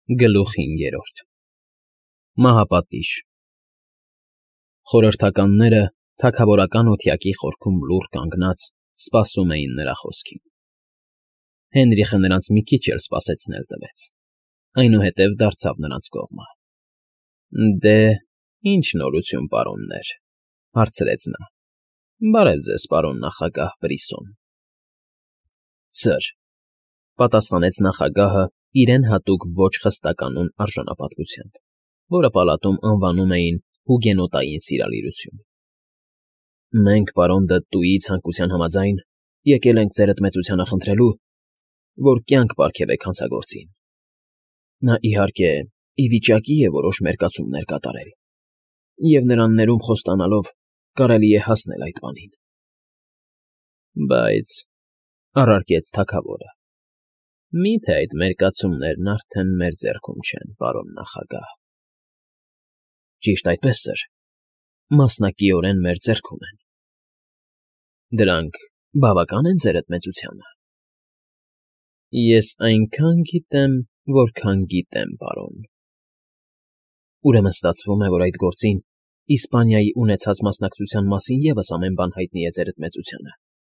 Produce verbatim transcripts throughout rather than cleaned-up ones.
Գլուխ հինգերորդ Մահապատիժ Խորհրդականները թագավորական օթյակի խորքում լուռ կանգնած սպասում էին նրա խոսքին։ Հենրիխը նրանց մի քիչ էլ սպասեցնել տվեց, այնուհետև դարձավ նրանց կողմը։ ֊ Դե, ի՞նչ նորություն, պարոններ,֊ հարցրեց նա։ ֊ Բարև ձեզ, պարոն նախագահ Բրիսոն։ ֊ Սըր,֊ պատասխանեց նախագահը իրեն հատուկ ոչ խստականուն արժանապատվությամբ, որը պալատում անվանում էին հուգենոտային սիրալիրություն։ ֊ Մենք, պարոն Դտուի ցանկության համաձայն, եկել ենք ձերդ մեծությանը խնդրելու, որ կյանք պարգևեք հանցագործին։ Նա, իհարկե, ի վիճակի է որոշ մերկացումներ կատարել, և նրան ներում խոստանալով կարելի է հասնել այդ բանին։ ֊ Բայց,֊ առարկեց թագավորը,֊ մի՞թե այդ մերկացումներն արդեն մեր ձեռքում չեն, պարոն նախագահ։ ֊ Ճիշտ այդպես, սըր, մասնակիորեն մեր ձեռքում են։ ֊ Դրանք բավակա՞ն են ձերդ մեծությանը։ ֊ Ես այնքան գիտեմ, որքան գիտեմ, պարոն։ ֊ Ուրեմն ստացվում է, որ այդ գործին Իսպանիայի ունեցած մասնակցության մասին ևս ամեն բան հայտնի է ձերդ մեծությանը։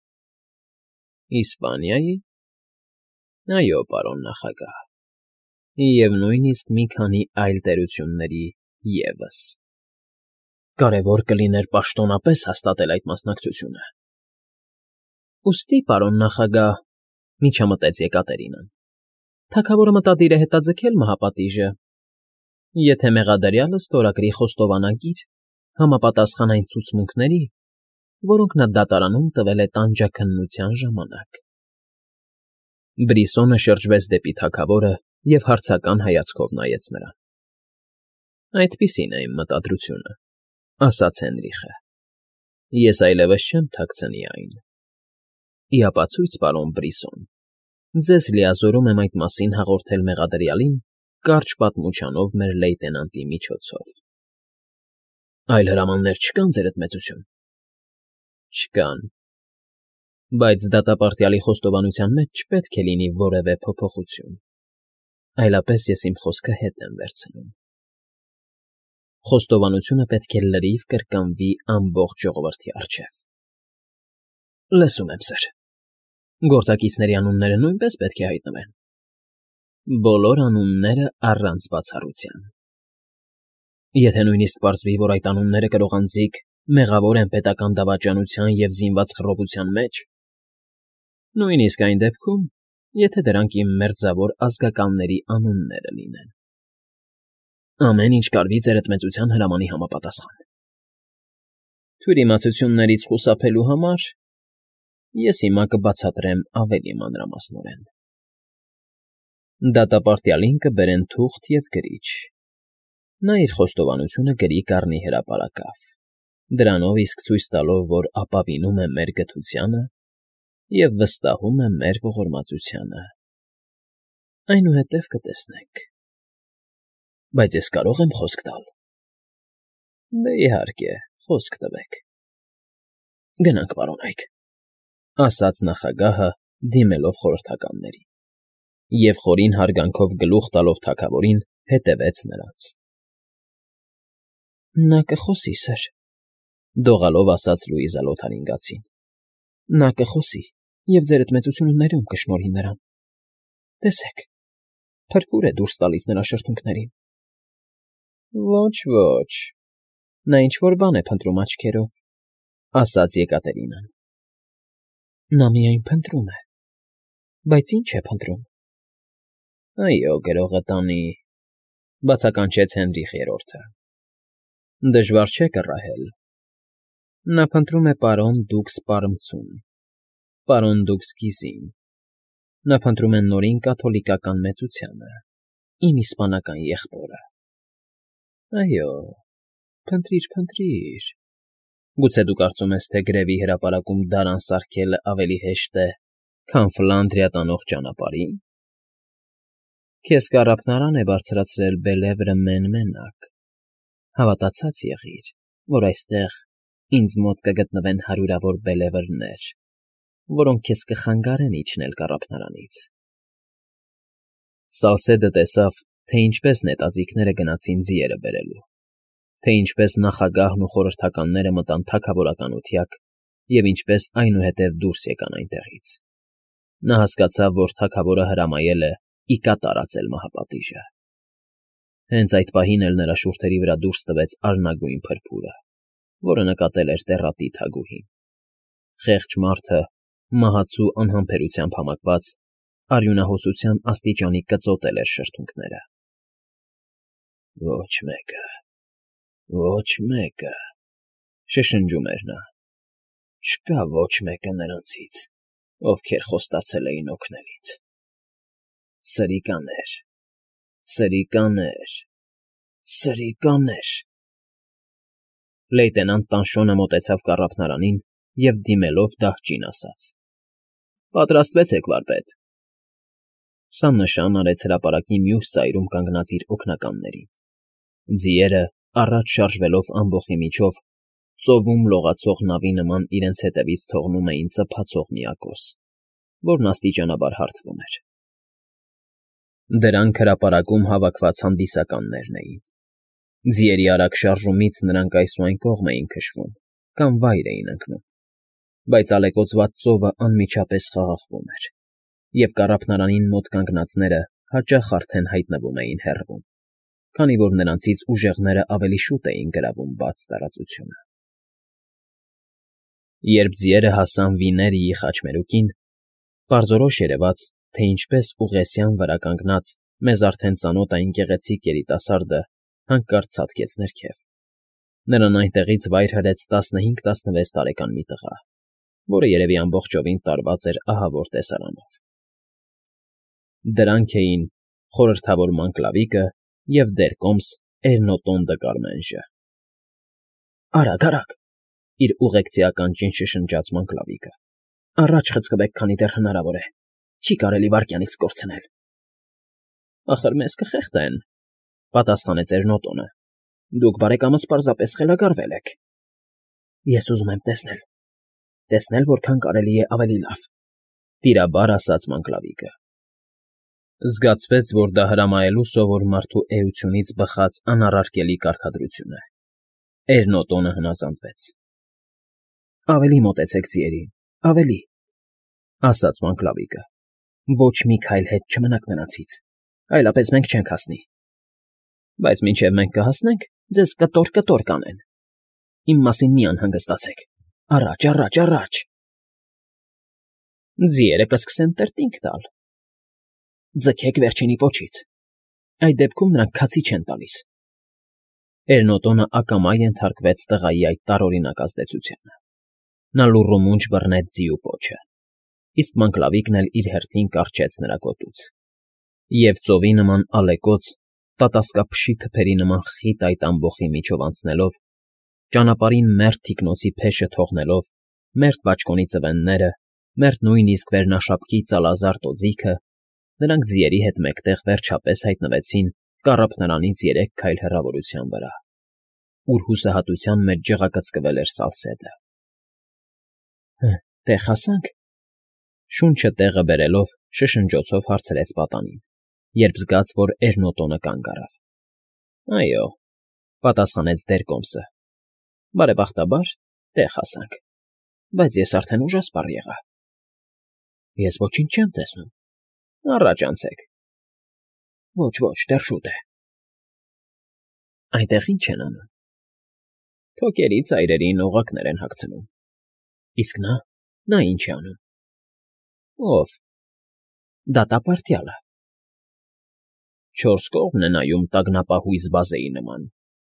֊ Իսպանիայի՞։ Այո, պարոն նախագահ, և նույնիսկ մի քանի այլ տերությունների ևս։ ֊ Կարևոր կլիներ պաշտոնապես հաստատել այդ մասնակցությունը։ ֊ Ուստի, պարոն նախագահ,֊ միջամտեց Եկատերինան,֊ թագավորը մտադիր է հետաձգել մահապատիժը, եթե մեղադրյալը ստորագրի խոստովանագիր համապատասխան այն ցուցմունքների, որոնք նա դատարանում տվել է տանջաքննության ժամանակ։ Բրիսոնը շրջվեց դեպի թագավորը և հարցական հայացքով նայեց նրան։ ֊ Այդպիսին է իմ մտադրությունը,֊ ասաց Հենրիխը։ Ես այլևս չեմ թաքցնի այն։ Ի ապացույց, պարոն Բրիսոն, ձեզ լիազորում եմ այդ մասին հաղորդել մեղադրյալին կարճ պատմությանով մեր լեյտենանտի միջոցով։ ֊ Այլ հրամաններ չկա՞ն, ձերդ մեծություն։ ֊ Չկան, բայց դատապարտյալի խոստովանության մեջ չպետք է լինի որևէ փոփոխություն, այլապես ես իմ խոսքը հետ եմ վերցնում։ Խոստովանությունը պետք է լրիվ կրկնվի ամբողջ ժողովրդի առջև։ ֊ Լսում եմ, սըր։ Գործակիցների անունները նույնպես պետք է հայտնվեն։ ֊ Բոլոր անունները առանց բացառության։ ֊ Եթե նույնիսկ պարզվի, որ այդ անունները կրող անձիկ մեղավոր են պետական դավաճանության և զինված խռովության մեջ։ ֊ Նույնիսկ այն դեպքում, եթե դրանք իմ մերձավոր ազգականների անունները լինեն։ ֊ Ամեն ինչ կարվի ձերդ մեծության հրամանի համապատասխան։ ֊ Թյուրիմացություններից խուսափելու համար ես հիմա կբացատրեմ ավելի մանրամասնորեն։ Դատապարտյալին կբերեն թուղթ և գրիչ։ Նա իր խոստովանությունը գրի կառնի հրապարակավ, դրանով իսկ ցույց տալով, որ ապավինում է մեր գթությանը և վստահում է մեր ողորմածությանը։ Այնուհետև կտեսնենք։ Բայց ես կարո՞ղ եմ խոսք տալ։ ֊ Դե, իհարկե, խոսք տվեք։ ֊ Գնանք, պարոնայք,֊ ասաց նախագահը, դիմելով խորհրդականներին, և խորին հարգանքով գլուխ տալով թագավորին հետևեց նրանց։ ֊ Նա կխոսի, սըր,֊ դողալով ասաց Լուիզա Լոթարինգացին,֊ նա կխոսի և ձերդ մեծությունը ներում կշնորհի նրան։ Տեսեք, փրփուր է դուրս տալիս նրա շրթունքներին։ ֊ Ոչ, ոչ, նա ինչ֊որ բան է փնտրում աչքերով,֊ ասաց Եկատերինան։ ֊ Նա միայն փնտրում է, բայց ի՞նչ է փնտրում։ ֊ Այո, գրողը տանի,֊ բացականչեց Հենրիխ Երրորդը։ ֊ Դժվար չէ կռահել։ Նա փնտրում է պարոն դուքս Պարմցուն, պարոն դուքս Գիզին, նա փնտրում է Նորին Կաթոլիկական մեծությանը, իմ իսպանական եղբորը։ ֊ Այո, փնտրիր, փնտրիր։ Գուցե դու կարծում ես, թե գրևի հրապարակում դարան սարքելն ավելի հեշտ է, քան Ֆլանդրիա տանող ճանապարհին։ Քեզ կառափնարան է բարձրացրել Բելևրը մեն֊մենակ, հավատացած եղիր, որ այստեղ ինձ մոտ կգտնվեն հարյուրավոր բելևրներ, որոնք քեզ կխանգարեն իջնել կառափնարանից։ Սալսեդը տեսավ, թե ինչպես նետաձիգները գնացին ձիերը բերելու, թե ինչպես նախագահն ու խորհրդականները մտան թագավորական օթյակ և ինչպես այնուհետև դուրս եկան այնտեղից։ Նա հասկացավ, որ թագավորը հրամայել է ի կատար ածել մահապատիժը։ Հենց այդ պահին էլ նրա շուրթերի վրա դուրս տվեց արնագույն փրփուրը, որը նկատել էր տեռատի թագուհին։ Խեղճ մարդը, մահացու անհամբերությամբ համակված, արյունահոսության աստիճանի կծոտել էր շրթունքները։ «Ոչ մեկը, ոչ մեկը,» շշնջում էր նա, «չկա ոչ մեկը նրանցից, ովքեր խոստացել էին օգնել ինձ։ Սրիկաներ, սրիկաներ, սրիկաներ…» Լեյտենանտ Տանշոնը մոտեցավ կառափնարանին և դիմելով դահճին ասաց. «Պատրաստվեցեք, վարպետ»։ Սա նշան արեց հրապարակի մյուս ծայրում կանգնած իր օգնականներին։ Ձիերը, առաջ շարժվելով ամբոխի միջով, ծովում լողացող նավի նման իրենց հետևից թողնում էին ծփացող միակոս, որն աստիճանաբար հարթվում էր։ Դրանք հրապարակում հավաքված հանդիսականներն էին։ Ձիերի արագ շարժումից նրանք այս ու այն կողմ էին քշվում կամ վայր էին ընկնում, բայց ալեկոծված ծովը անմիջապես խաղաղվում էր, և կառափնարանին մոտ կանգնածները հաճախ արդեն հայտնվում էին հեռվում, քանի որ նրանցից ուժեղները ավելի շուտ էին գրավում բաց տարածությունը։ Երբ ձիերը հասան Վիներիի խաչմերուկին, պարզորոշ երևաց, թե ինչպես ուղեսյան վրա կանգնած մեզ արդեն ծանոթ այն գեղեցիկ երիտասարդը հանկարծ ցատկեց ներքև։ Նրան այնտեղից վայր հրեց տասնհինգ֊տասնվեց տարեկան մի տղա, որը երևի ամբողջովին տարված էր ահավոր տեսարանով։ Դրանք էին խորհրդավոր Մանկլավիկը և դերկոմս Էրնոտոն դը Կարմենժը։ «Արագ, արագ,֊ իր ուղեկցի ականջին շշնջաց Մանկլավիկը,֊ առաջ խցկվեք, քանի դեռ հնարավոր է, չի կարելի վայրկյանից կորցնել»։ «Ախր մեզ կխեղդեն,֊ պատասխանեց Էրնոտոնը,֊ դուք, բարեկամս, պարզապես խելագարվել եք»։ «Ես ուզում եմ տեսնել, տեսնել որքան կարելի է ավելի լավ,֊ տիրաբար ասաց Մանկլավիկը։ Զգացվեց, որ դա հրամայելու սովոր մարդու էությունից բխած անառարկելի կարգադրություն է։ Էրնոտոնը հնազանդվեց։ «Ավելի մոտեցեք ձիերին, ավելի,֊ ասաց Մանկլավիկը,֊ ոչ մի քայլ հետ չմնաք նրանցից, այլապես մենք չենք հասնի։ Բայց մինչև մենք կհասնենք, ձեզ կտոր֊կտոր կանեն։ Իմ մասին մի անհանգստացեք, առաջ, առաջ, առաջ…» «Ձիերը կսկսեն տրտինգ տալ,֊ Ձգեք վերջինի պոչից, այդ դեպքում նրանք քացի չեն տալիս»։ Էրնոտոնը ակամա ենթարկվեց տղայի այդ տարօրինակ ազդեցությանը։ Նա լուռումունջ բռնեց ձիու պոչը, իսկ Մանկլավիկն էլ իր հերթին կառչեց նրա կոտուց, և ծովի նման ալեկոծ, տատասկափշի թփերի նման խիտ այդ ամբոխի միջով անցնելով, ճանապարհին մերթ թիկնոցի փեշը թողնելով, մերթ բաճկոնի ծվենները, մերթ նույնիսկ վերնաշապկի ծալազարդ օձիքը, նրանք ձիերի հետ մեկտեղ վերջապես հայտնվեցին կառափնարանից երեք քայլ հեռավորության վրա, ուր հուսահատության մեջ ջղակծկվել էր Սալսետը։ «Տեղ հասա՞նք,֊ շունչը տեղը բերելով, շշնջոցով հարցրեց պատանին, երբ զգաց, որ Էրնոտոնը կանգ առավ։ «Այո,֊ պատասխանեց դերկոմսը,֊ բարեբախտաբար տեղ հասանք, բայց ես արդեն ուժասպառ եղա»։ «Ես ոչինչ չեմ տեսնում»։ «Առաջ անցեք»։ «Ոչ, ոչ, դեռ շուտ է»։ «Այնտեղ ի՞նչ են անում»։ «Թոկերի ծայրերին օղակներ են հագցնում»։ «Իսկ նա, նա ի՞նչ է անում»։ «Ո՞վ»։ «Դատապարտյալը»։ «Չորս կողմն է նայում տագնապահույս բազեի նման»։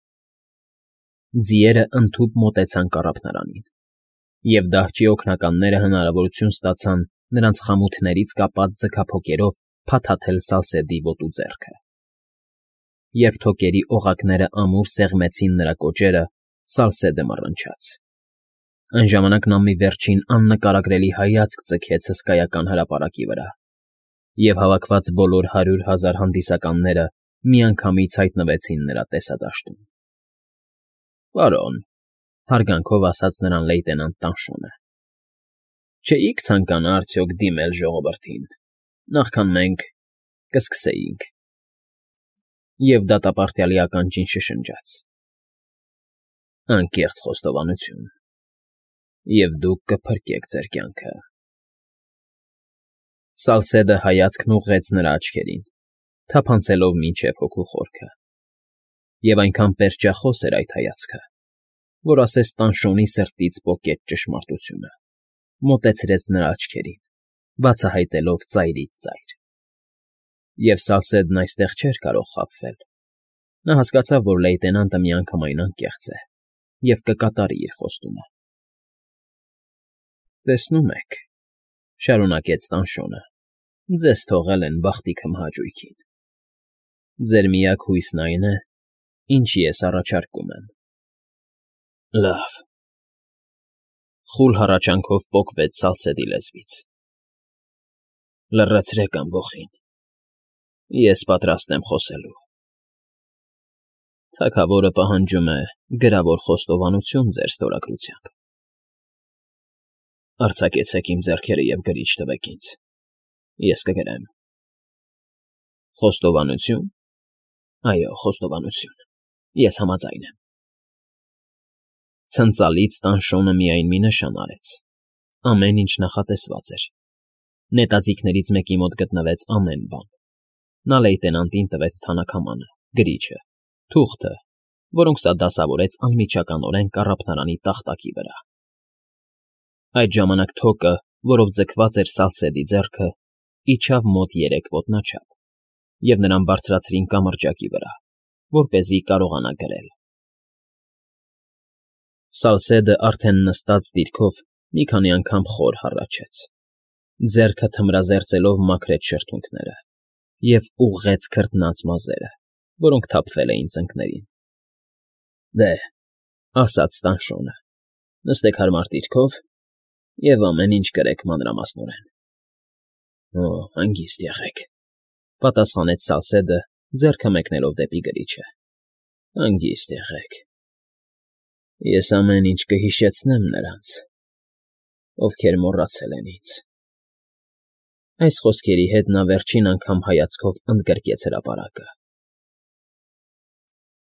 Ձիերը ընդհուպ մոտեցան կառափնարանին, և դահճի օգնականները հնարավորություն ստացան նրանց խամութներից կապած ձգափոկերով փաթաթել Սալսեդի ոտու ձեռքը։ Երբ թոկերի օղակները ամուր սեղմեցին նրա կոճերը, Սալսեդը մռնչաց։ Այն ժամանակ նա մի վերջին աննկարագրելի հայացք ձգեց հսկայական հրապարակի վրա, և հավաքված բոլոր հարյուր հազար հանդիսականները միանգամից հայտնվեցին նրա տեսադաշտում։ «Պարոն,֊ հարգանքով ասաց նրան լեյտենանտ Տանշոնը,֊ չէի՞ք ցանկանա արդյոք դիմել ժողովրդին, նախքան մենք կսկսեինք»։ Եվ դատապարտյալի ականջին շշնջաց. Անկեղծ խոստովանություն, և դուք կփրկեք ձեր կյանքը։ Սալսեդը հայացքն ուղղեց նրա աչքերին, թափանցելով մինչև հոգու խորքը, և այնքան պերճախոս էր այդ հայացքը, որ ասես տանշոնի սրտից պոկեց ճշմարտությունը, մոտեցրեց նրա աչքերին, բացահայտելով ծայրից ծայր։ Եվ Սալսեդն այստեղ չէր կարող խաբվել. նա հասկացավ, որ լեյտենանտը միանգամայն անկեղծ է և կկատարի իր խոստումը։ Տեսնում եք,֊ շարունակեց տանշոնը,֊ ձեզ թողել են բախտի քմահաճույքին. ձեր միակ հույսն այն է, ինչ ես առաջարկում եմ։ Լավ… Խուլ հառաչանքով պոկվեց Սալսեդի լեզվից։ Լռեցրեք ամբոխին, ես պատրաստ եմ խոսելու։ Թագավորը պահանջում է գրավոր խոստովանություն ձեր ստորագրությամբ։ Արձակեցեք իմ ձեռքերը և գրիչ տվեք ինձ, ես կգրեմ։ Խոստովանությո՞ւն։ Այո, խոստովանություն, ես համաձայն եմ։ Ցնծալից տանշոնը միայն մի նշան արեց. ամեն ինչ նախատեսված էր։ Նետաձիգներից մեկի մոտ գտնվեց ամեն բան։ Նա լեյտենանտին տվեց թանաքամանը, գրիչը, թուղթը, որոնք սա դասավորեց անմիջականորեն կառափնարանի տախտակի վրա։ Այդ ժամանակ թոկը, որով ձգված էր Սալսեդի ձեռքը, իջավ մոտ երեք ոտնաչափ, և նրան բարձրացրին կամրջակի վրա, որպեսզի կարողանա գրել։ Սալսեդը արդեն նստած դիրքով մի քանի անգամ խոր հառաչեց, ձեռքը թմրազերծելով մաքրեց շրթունքները և ուղղեց քրտնած մազերը, որոնք թափվել էին ծնկներին։ Դե,֊ ասաց տանշոնը,֊ նստեք հարմար դիրքով և ամեն ինչ գրեք մանրամասնորեն։ Օ, հանգիստ եղեք,֊ պատասխանեց Սալսեդը, ձեռքը մեկնելով դեպի գրիչը։ Հանգիստ եղեք։ Ես ամեն ինչ կհիշեցնեմ նրանց, ովքեր մոռացել են ինձ։ Այս խոսքերի հետ նա վերջին անգամ հայացքով ընդգրկեց հրապարակը։